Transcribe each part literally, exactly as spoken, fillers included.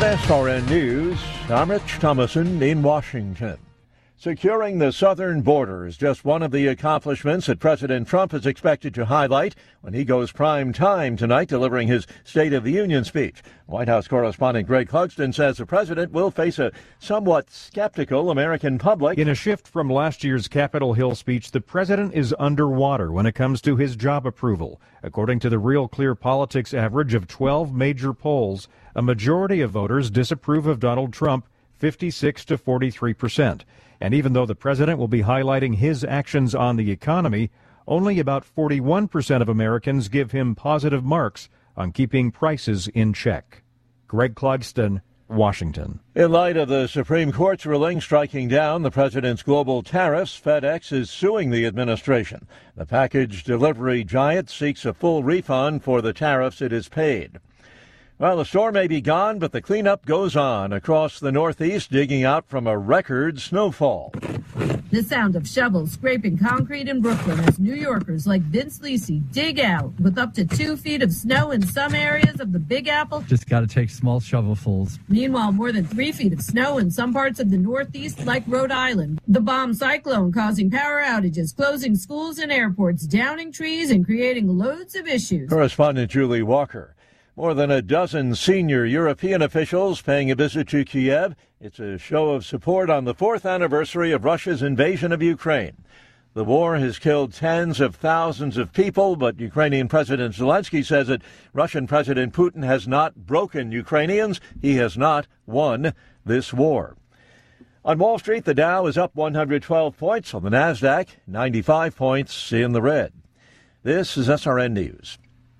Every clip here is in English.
S R N News, I'm Rich Thomason in Washington. Securing the southern border is just one of the accomplishments that President Trump is expected to highlight when he goes prime time tonight delivering his State of the Union speech. White House correspondent Greg Clugston says the president will face a somewhat skeptical American public. In a shift from last year's Capitol Hill speech, the president is underwater when it comes to his job approval. According to the Real Clear Politics average of twelve major polls, a majority of voters disapprove of Donald Trump, fifty-six to forty-three percent. And even though the president will be highlighting his actions on the economy, only about forty-one percent of Americans give him positive marks on keeping prices in check. Greg Clugston, Washington. In light of the Supreme Court's ruling striking down the president's global tariffs, FedEx is suing the administration. The package delivery giant seeks a full refund for the tariffs it has paid. Well, the store may be gone, but the cleanup goes on across the Northeast, digging out from a record snowfall. The sound of shovels scraping concrete in Brooklyn as New Yorkers like Vince Lisi dig out with up to two feet of snow in some areas of the Big Apple. Just got to take small shovelfuls. Meanwhile, more than three feet of snow in some parts of the Northeast, like Rhode Island. The bomb cyclone causing power outages, closing schools and airports, downing trees, and creating loads of issues. Correspondent Julie Walker. More than a dozen senior European officials paying a visit to Kiev. It's a show of support on the fourth anniversary of Russia's invasion of Ukraine. The war has killed tens of thousands of people, but Ukrainian President Zelensky says that Russian President Putin has not broken Ukrainians. He has not won this war. On Wall Street, the Dow is up one hundred twelve points. On the NASDAQ, ninety-five points in the red. This is S R N News.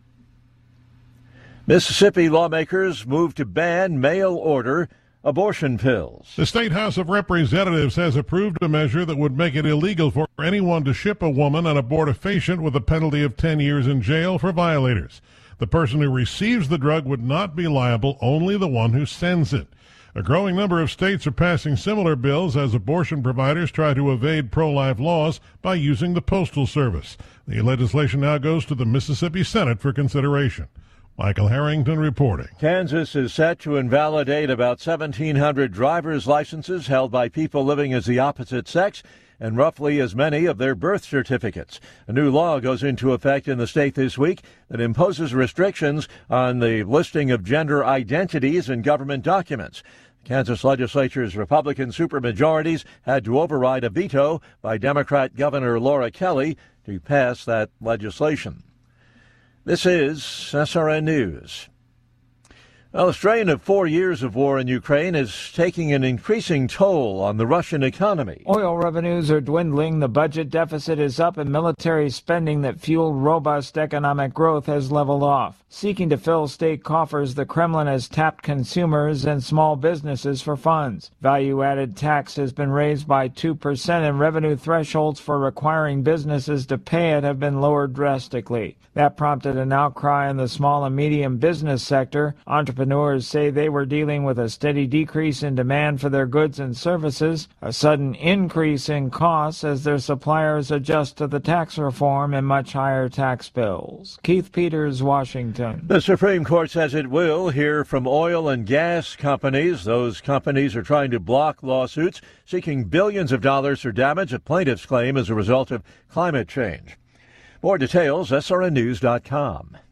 Mississippi lawmakers move to ban mail-order abortion pills. The State House of Representatives has approved a measure that would make it illegal for anyone to ship a woman an abortifacient with a penalty of ten years in jail for violators. The person who receives the drug would not be liable, only the one who sends it. A growing number of states are passing similar bills as abortion providers try to evade pro-life laws by using the Postal Service. The legislation now goes to the Mississippi Senate for consideration. Michael Harrington reporting. Kansas is set to invalidate about seventeen hundred driver's licenses held by people living as the opposite sex and roughly as many of their birth certificates. A new law goes into effect in the state this week that imposes restrictions on the listing of gender identities in government documents. Kansas legislature's Republican supermajorities had to override a veto by Democrat Governor Laura Kelly to pass that legislation. This is S R N News. Well, the strain of four years of war in Ukraine is taking an increasing toll on the Russian economy. Oil revenues are dwindling, the budget deficit is up, and military spending that fueled robust economic growth has leveled off. Seeking to fill state coffers, the Kremlin has tapped consumers and small businesses for funds. Value-added tax has been raised by two percent, and revenue thresholds for requiring businesses to pay it have been lowered drastically. That prompted an outcry in the small and medium business sector. Entrepreneurs say they were dealing with a steady decrease in demand for their goods and services, a sudden increase in costs as their suppliers adjust to the tax reform and much higher tax bills. Keith Peters, Washington. The Supreme Court says it will hear from oil and gas companies. Those companies are trying to block lawsuits seeking billions of dollars for damage that plaintiffs claim as a result of climate change. More details, S R N news dot com.